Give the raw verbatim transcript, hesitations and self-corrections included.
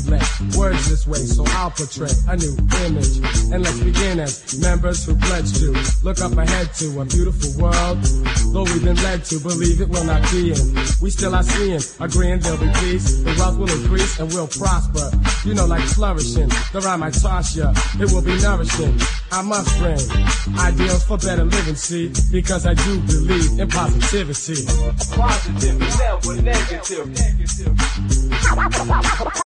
translate words this way, so I'll portray a new image. And let's begin as members who pledge to look up ahead to a beautiful world. Though we've been led to believe it will not be in, we still are seeing, agreeing there'll be peace. The wealth will increase and we'll prosper. You know, like flourishing, the rhyme I toss ya, it will be nourishing. I must bring ideals for better living, see, because I do believe in positivity. Positive, never negative.